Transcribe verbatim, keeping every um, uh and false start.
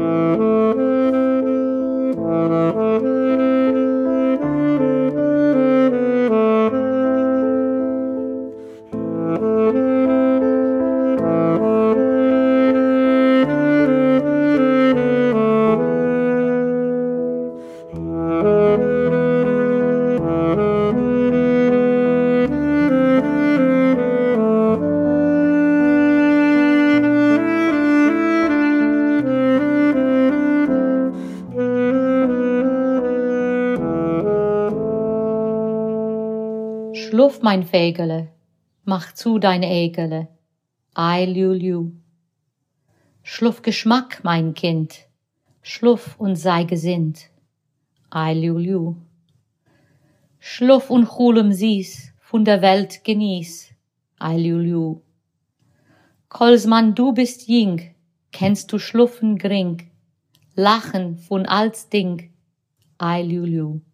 Schluff, mein Fägele, mach zu dein Ägele, ei liu liu. Schluff Geschmack, mein Kind, schluff und sei gesinnt, ei liu liu. Schluff und chulem Sies, von der Welt genieß, ei liu liu. Kolsmann, du bist jing, kennst du schluffen gring, lachen von als Ding, ei liu liu.